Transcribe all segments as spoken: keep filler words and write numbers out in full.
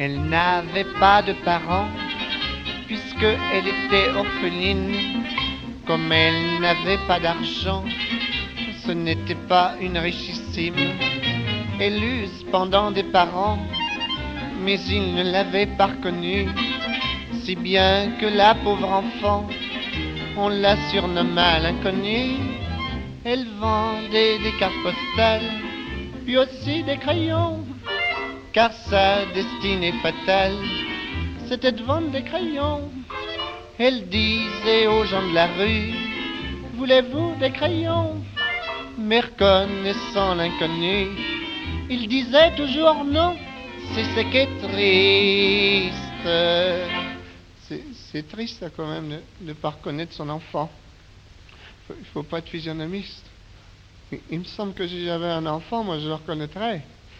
Elle n'avait pas de parents, puisque elle était orpheline. Comme elle n'avait pas d'argent, ce n'était pas une richissime. Elle eut cependant des parents, mais ils ne l'avaient pas reconnue, si bien que la pauvre enfant, on la surnomma l'inconnue. Elle vendait des cartes postales, puis aussi des crayons, car sa destinée fatale, c'était de vendre des crayons. Elle disait aux gens de la rue, voulez-vous des crayons? Mais reconnaissant l'inconnu, il disait toujours non. C'est ce qui est triste. C'est, c'est triste ça, quand même, de ne pas reconnaître son enfant. Il ne faut pas être physionomiste. Il, il me semble que si j'avais un enfant, moi je le reconnaîtrais.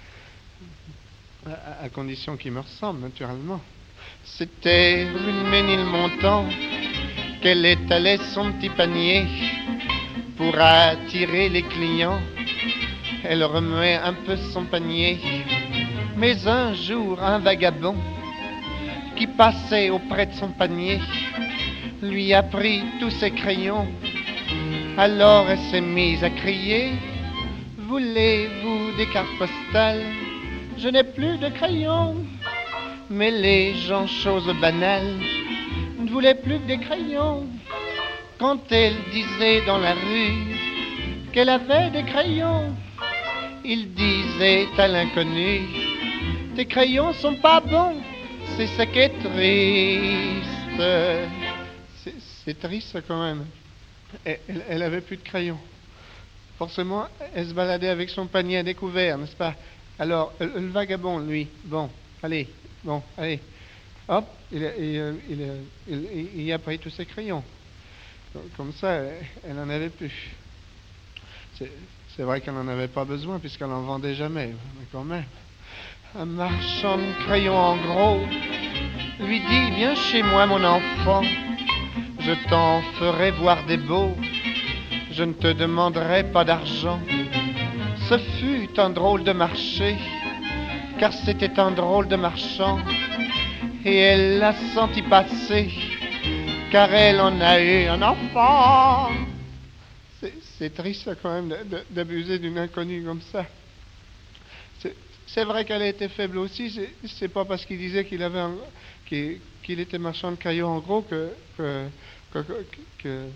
À, à condition qu'il me ressemble, naturellement. C'était une Ménilmontant qu'elle étalait son petit panier pour attirer les clients. Elle remuait un peu son panier. Mais un jour, un vagabond qui passait auprès de son panier lui a pris tous ses crayons. Alors elle s'est mise à crier, voulez-vous des cartes postales? Je n'ai plus de crayons. Mais les gens, chose banale, ne voulaient plus que des crayons. Quand elle disait dans la rue qu'elle avait des crayons, il disait à l'inconnu, tes crayons sont pas bons, c'est ça qui est triste. C'est, c'est triste ça, quand même. Elle, elle, elle avait plus de crayons. Forcément, elle se baladait avec son panier à découvert, n'est-ce pas? Alors, le, le vagabond, lui, bon, allez, bon, allez, hop, il a, il, il, il, il a pris tous ses crayons. Comme ça, elle n'en avait plus. C'est, c'est vrai qu'elle n'en avait pas besoin, puisqu'elle n'en vendait jamais, mais quand même. Un marchand de crayons en gros lui dit, viens chez moi mon enfant, je t'en ferai voir des beaux, je ne te demanderai pas d'argent. Ce fut un drôle de marché, car c'était un drôle de marchand, et elle l'a senti passer, car elle en a eu un enfant. C'est, c'est triste quand même de, de, d'abuser d'une inconnue comme ça. C'est, c'est vrai qu'elle était faible aussi, c'est, c'est pas parce qu'il disait qu'il avait un, qu'il, qu'il était marchand de crayons en gros que, que, que, que, que...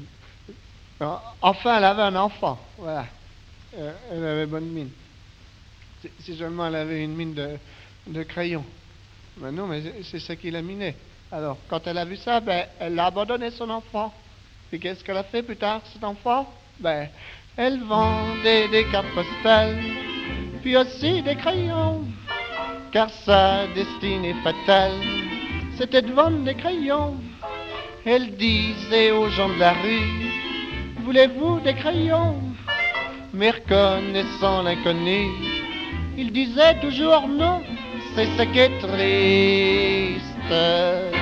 Enfin, elle avait un enfant, voilà. Euh, elle avait bonne mine. Si, si seulement elle avait une mine de, de crayon. Mais non, mais c'est, c'est ça qui la minait. Alors, quand elle a vu ça, ben, elle a abandonné son enfant. Puis qu'est-ce qu'elle a fait plus tard, cet enfant? Ben, elle vendait des cartes postales, puis aussi des crayons, car sa destinée fatale, c'était de vendre des crayons. Elle disait aux gens de la rue, voulez-vous des crayons? Mais reconnaissant l'inconnu, il disait toujours non, c'est ce qui est triste.